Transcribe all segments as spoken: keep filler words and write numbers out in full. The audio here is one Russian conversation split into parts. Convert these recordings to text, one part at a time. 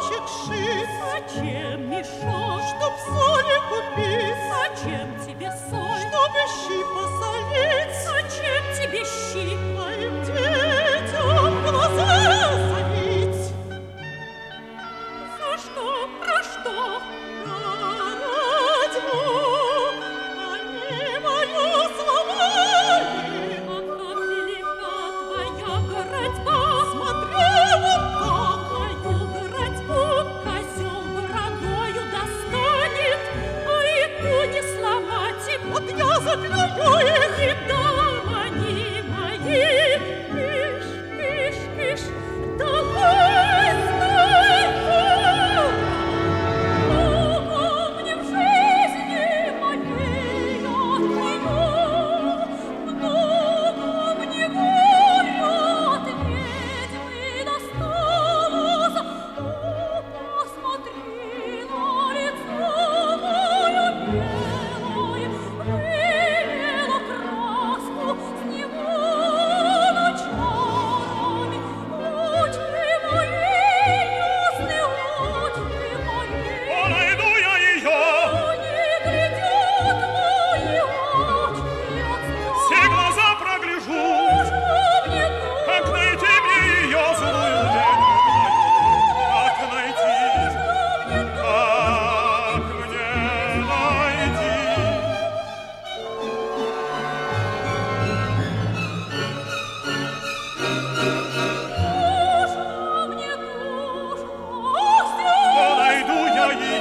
мешочек шить. Зачем мешок? Чтоб соли купить. Зачем тебе соль? Чтобы щи посолить. Зачем тебе щи? Твоим детям глаза залить. За что? Про что? Радьбу, они мою сломали. А как велика твоя городьба? Смотри вот так. Твою городьбу козел бородою достанет, а и ту не сломать им. Вот я заклюю их. И дом они мои. Ишь, ишь, ишь, давай знай, много мне в жизни моей от нее, много мне горя от ведьмы досталось. О, посмотри на лицо мое белое, вывела краску с него ночами. Очи мои, ясные очи мои, О, найду я ее! не глядят мои очи от Все сна. глаза прогляжу! Что мне тут? Как найти мне ее злую ведьму? Как найти? Как мне найти? Душа мне, душа, О, найду я ее!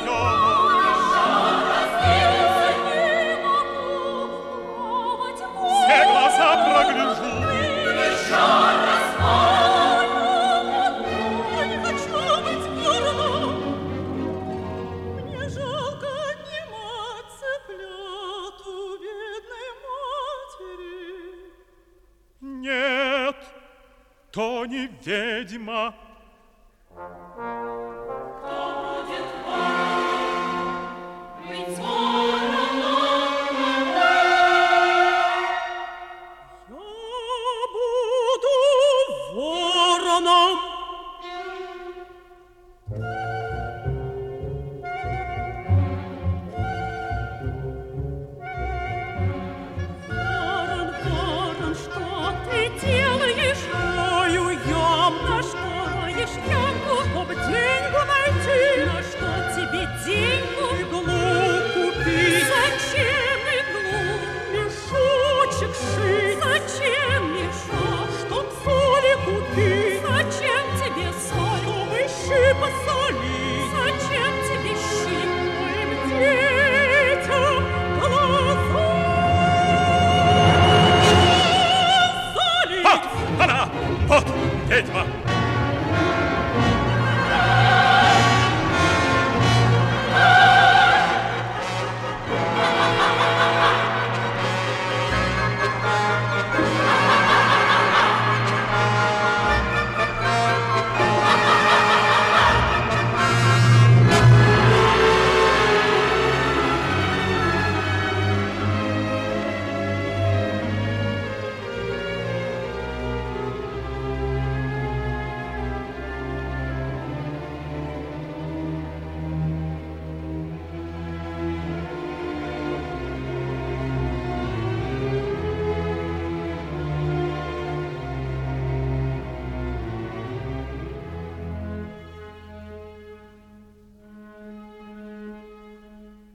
не могу плавать Все глаза прогляжу! Я не хочу быть горда. Мне жалко отнимать цыплят у бедной матери. Нет, то не ведьма,